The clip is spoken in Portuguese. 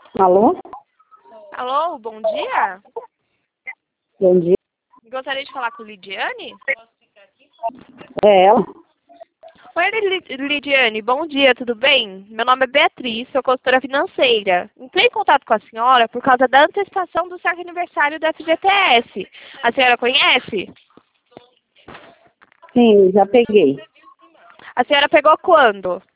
Alô? Alô, bom dia. Bom dia. Gostaria de falar com Lidiane? É ela? Oi, Lidiane, bom dia, tudo bem? Meu nome é Beatriz, sou consultora financeira. Entrei em contato com a senhora por causa da antecipação do saque aniversário da FGTS. A senhora conhece? Sim, já peguei. A senhora pegou quando?